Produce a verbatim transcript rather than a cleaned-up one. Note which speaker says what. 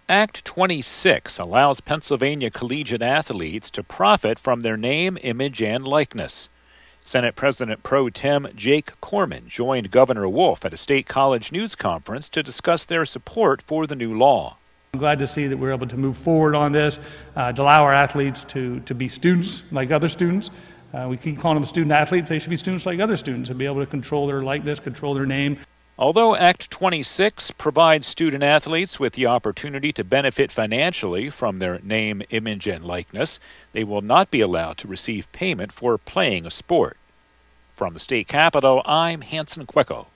Speaker 1: Act twenty-six allows Pennsylvania collegiate athletes to profit from their name, image, and likeness. Senate President Pro Tem Jake Corman joined Governor Wolf at a state college news conference to discuss their support for the new law.
Speaker 2: I'm glad to see that we're able to move forward on this, uh, to allow our athletes to, to be students like other students. Uh, we keep calling them student athletes. They should be students like other students and be able to control their likeness, control their name.
Speaker 1: Although Act twenty-six provides student athletes with the opportunity to benefit financially from their name, image, and likeness, they will not be allowed to receive payment for playing a sport. From the state capitol, I'm Hanson Quecco.